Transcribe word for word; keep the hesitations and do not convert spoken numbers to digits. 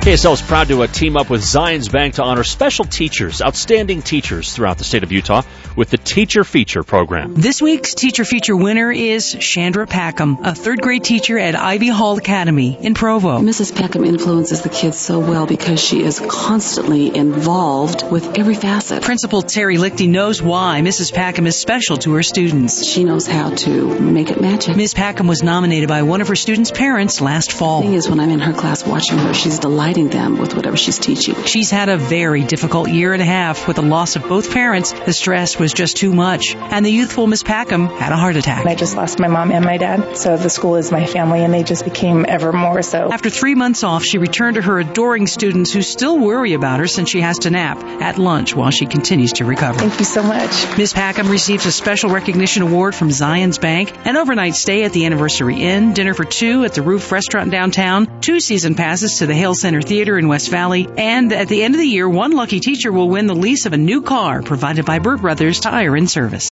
K S L is proud to uh, team up with Zions Bank to honor special teachers, outstanding teachers throughout the state of Utah with the Teacher Feature program. This week's Teacher Feature winner is Chandra Packham, a third grade teacher at Ivy Hall Academy in Provo. Missus Packham influences the kids so well because she is constantly involved with every facet. Principal Terry Lichty knows why Missus Packham is special to her students. She knows how to make it magic. Miz Packham was nominated by one of her students' parents last fall. The thing is, when I'm in her class watching her, she's delighting them with whatever she's teaching. She's had a very difficult year and a half with the loss of both parents. The stress was just too much, and the youthful Miz Packham had a heart attack. I just lost my mom and my dad, so the school is my family, and they just became ever more so. After three months off, she returned to her adoring students who still worry about her since she has to nap at lunch while she continues to recover. Thank you so much. Miz Packham receives a special recognition award from Zions Bank, an overnight stay at the Anniversary Inn, dinner for two at the Roof Restaurant downtown, two season passes to the Hale Center Theater in West Valley, and at the end of the year, one lucky teacher will win the lease of a new car provided by Burt Brothers Tire and Service.